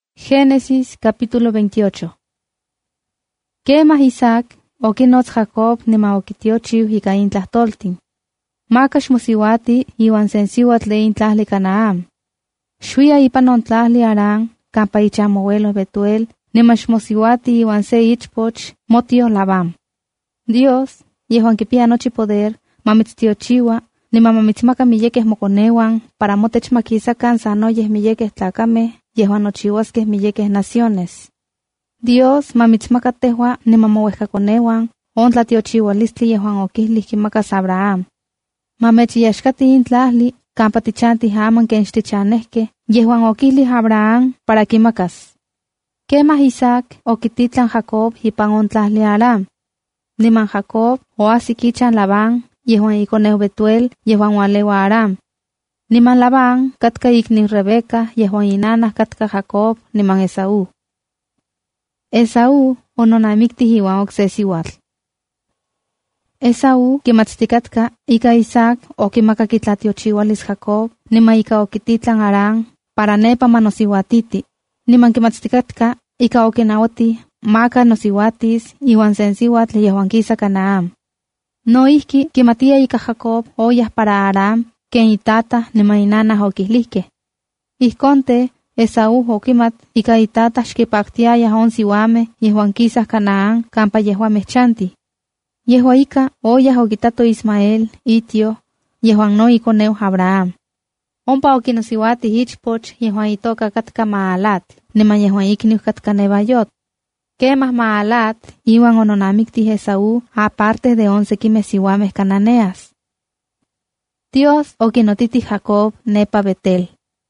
Génesis capítulo 28. Quemah Isaac oquinotz Jacob nima oquitiochiu ika intlahtoltin. Makax mosiuati iwan sensiuatl de intlahli Canaán. Xuia ipan ontlahli Arán campa ichamohuelo Betuel nimax mosiuati iwan se ichpoch motio Labán. Dios, yehuan kipia nochi poder, mamitztiochiua, nima mamitzmaka miyekeh mokonewan para motech makisakan sanoyeh miyekeh tlakame yehuan nochiuaskeh miyekeh naciones. Dios mamitzmaka tehua nima mouehkakonewan ontlatiochiualistli yehuan okihlih kimakas Abraham. Mamechiyaxkati intlahli campa tichantih aman ken xtichanehkeh yehuan okihlih Abraham para kimakas. Quemah Isaac okititlan Jacob ipan ontlahli Aram. Niman Jacob oahsik ichan Labán yehuan ikoneu Betuel yehuan ualeua Aram. Niman Labán katka ikniu Rebeca yehuan inanah katka Jacob niman Esaú. Esaú ononamiktih iwan okse siuatl. Esaú kimatztikatka ika Isaac okimakakitlatiochiualis Jacob nima ika okititlan Arán para nepa manosiuatiti. Niman kimatztikatka ika okinauati maka nosiuatis iwan sensiuatl yehuan kisa Canaán. Noihki kimatia ika Jacob oyah para Aram ken itata nima inanah okihlihkeh. Ihkonte Esaú okimat ika itata xkipaktiayah on siuameh yehuan kisah Canaán campa yehuameh chantih. Yehua ika oyah okitato Ismael itio yehuan no ikoneu Abraham. Ompa okinosiuatih ichpoch yehuan itoka katka Maalat niman yehuan ikniu katka Nebaiot. Quemah Maalat iwan ononamiktih Esaú aparte de 11 siuameh cananeas. Dios okinotitih Jacob nepa Betel.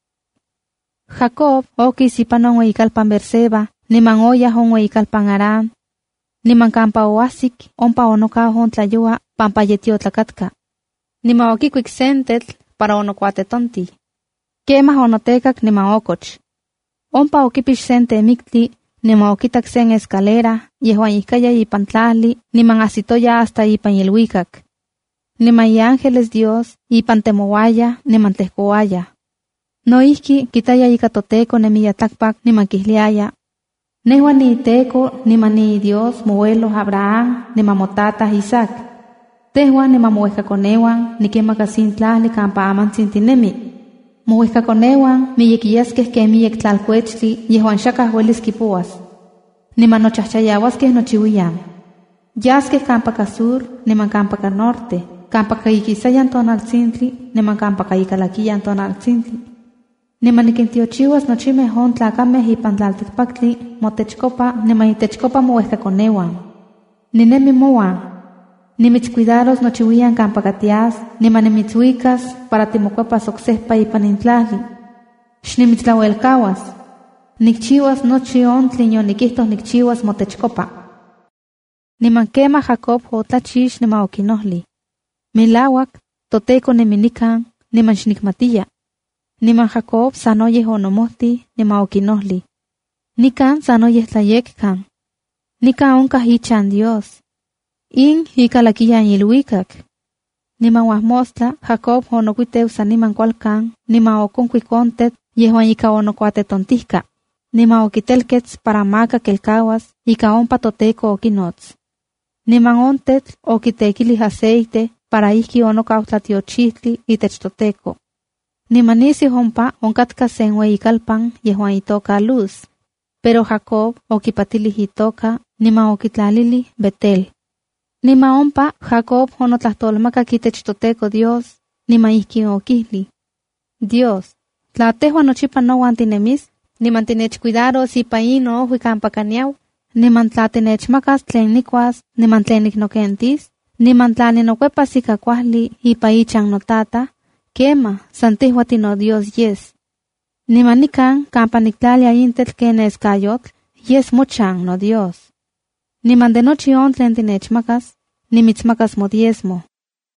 Jacob okis ipan on ueyikalpan Berseba niman oyah on ueyikalpan Aram niman campa oahsik ompa onokau on tlayua pampa yetiotlakatka. Niman okikuik sentetl para onokuatetontih. Quemah onotekak niman okoch. Ompa okipix sen temiktli niman okitak sen escalera yehuan ihkaya ipan tlahli niman asitoya hasta ipan ilhuikak. Niman iángeles Dios ipan temowaya niman tlehkowaya. Noihki kitaya ika toteko nemiya tlakpak niman kihliaya: Nehua ni teko niman ni Dios mohuelo Abraham niman motata Isaac. Tehua niman mouehkakonewan nikimakasin tlahli campa amantzintinemi. Mouehkakonewan miyekiyaskeh ken miyek tlalkuechtli yehuan xakah uelis kipuas. Niman nochahchayawaskeh nochiuiyan. Yaskeh campaka sur niman campaka norte, campaka ikisayan tonaltzintli niman campaka ikalakiyan tonaltzintli. Niman nikintiochiuas nochimeh on tlakameh ipan tlaltikpaktli motechkopa niman itechkopa mouehkakonewan. Ninemi mowan. Nimitzcuidaros nochiuiyan campaka tias niman nimitzhuikas para timokuepas oksehpa ipan intlahli. Xnimitztlauelkawas. Nikchiuas nochi on tlen yonikihtoh nikchiuas motechkopa. Niman quemah Jacob otlachix niman okinohli: Milauak, toteko nemi nikan niman xnikmatiya. Niman Jacob sanoyeh onomohtih niman okinohli: Nikan sanoyeh tlayekkan. Nikan onkah ichan Dios. In ikalakiyan ilhuikak. Niman uahmostla Jacob onokuiteu san niman kualkan niman okonkuik on tetl yehuan ika onokuatetontihka. Niman okitelketz para maka kelkawas ika ompa toteko okinotz. Niman on tetl okitekilih aceite para ihki onokau tlatiochihtli itech toteko. Niman nisih ompa onkatka sen ueyikalpan yehuan itoka Luz, pero Jacob okipatilih itoka niman okitlalilih Betel. Niman ompa Jacob onotlahtolmakak itech toteko Dios niman ihki okihli: Dios, tla tehua nochipa nowan tinemis, niman tinechcuidaros ipan in noohui campaka niau, niman tla tinechmakas tlen nikuas niman tlen niknokentis, niman tla ninokuepas ika kuahli ipa ichan notata, quema, san tehua tinodios yes. Niman nikan campa niktlalia intetl ken escayotl, yes mochan, no Dios. Niman de nochi on tlen tinechmakas, nimitzmakas modiezmo.